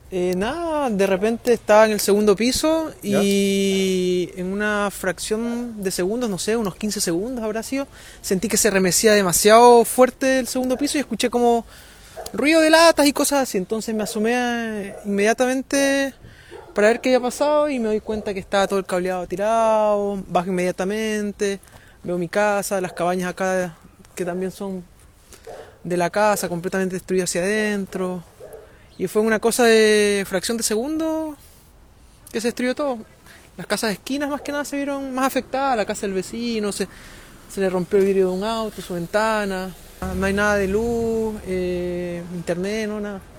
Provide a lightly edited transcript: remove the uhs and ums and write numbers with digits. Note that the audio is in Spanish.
Nada, de repente estaba en el segundo piso ¿Ya? y en una fracción de segundos, no sé, unos 15 segundos habrá sido, sentí que se remecía demasiado fuerte el segundo piso y escuché como ruido de latas y cosas así. Entonces me asomé inmediatamente para ver qué había pasado y me doy cuenta que estaba todo el cableado tirado. Bajo inmediatamente, veo mi casa, las cabañas acá que también son de la casa completamente destruidas hacia adentro. Y fue una cosa de fracción de segundo que se destruyó todo. Las casas de esquinas más que nada se vieron más afectadas, la casa del vecino, se le rompió el vidrio de un auto, su ventana. No hay nada de luz, internet, no nada.